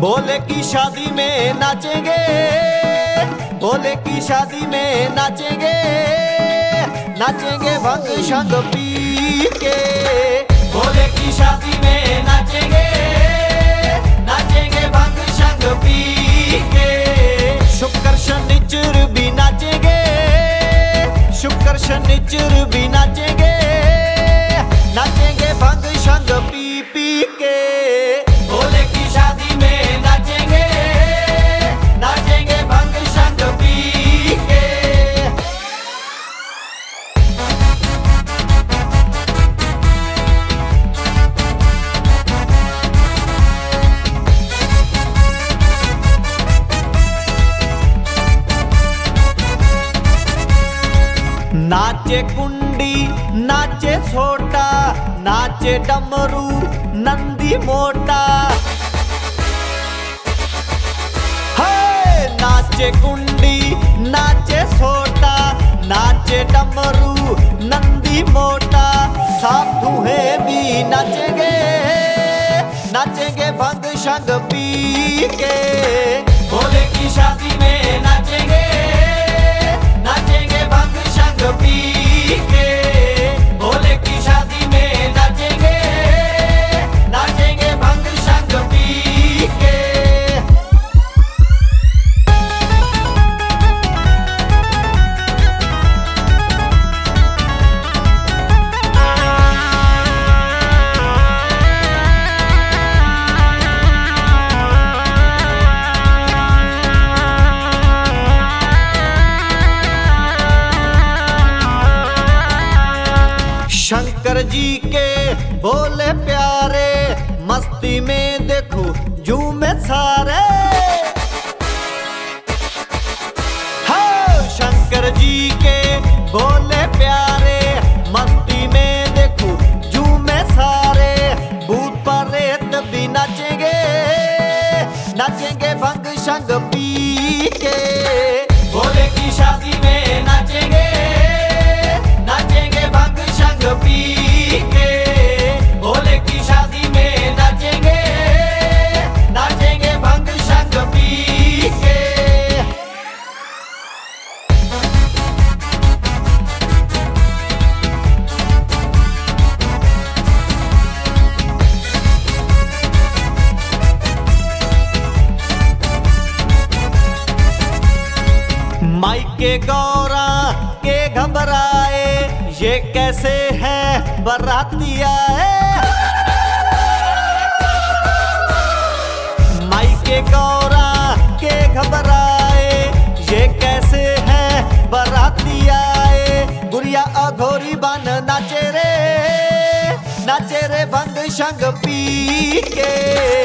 भोले की शादी में नाचेंगे, भोले की शादी में नाचेंगे, नाचेंगे भंग शंग पी के। भोले की शादी में नाचेंगे, नाचेंगे भंग शंग पी के। शुक्र शनिचर भी नाचेंगे, शुक्र शनिचर भी नाचेंगे, नाचेंगे भंग शंग पी पी के। भोले की शादी में नाचेंगे, नाचेंगे भंग शंग पी के। नाचे कुंडी नाचे छोटा, नाचे डमरू नंदी मोटा। हे नाचे कुंडी नाचे छोटा, नाचे डमरू नंदी मोटा। साफ धुए भी नाचेंगे, नाचेंगे भंग शंग पी के। भोले की शादी में नाचेंगे, नाचेंगे भंग शंग पी के। भोले की शादी में नाचेंगे, नाचेंगे भंग शंग पी के। शंकर जी के भोले प्यारे, मस्ती में देखो झूमे सारे। हाँ शंकर जी के भोले प्यारे, मस्ती में देखो झूमे सारे। भूत प्रेत भी नाचेंगे, नाचेंगे भंग शंग पी के। भोले की शादी में नाचेंगे, नाचेंगे भंग शंग पी के। भोले की शादी में नाचेंगे, नाचेंगे भंग शंग पी के। माइके गौरा के घबराए, ये कैसे है बराती आए। माइके गौरा के घबराए, ये कैसे है बराती आए। गुड़िया अघोरी बन नाचे रे, नाचे रे भंग शंग पी के।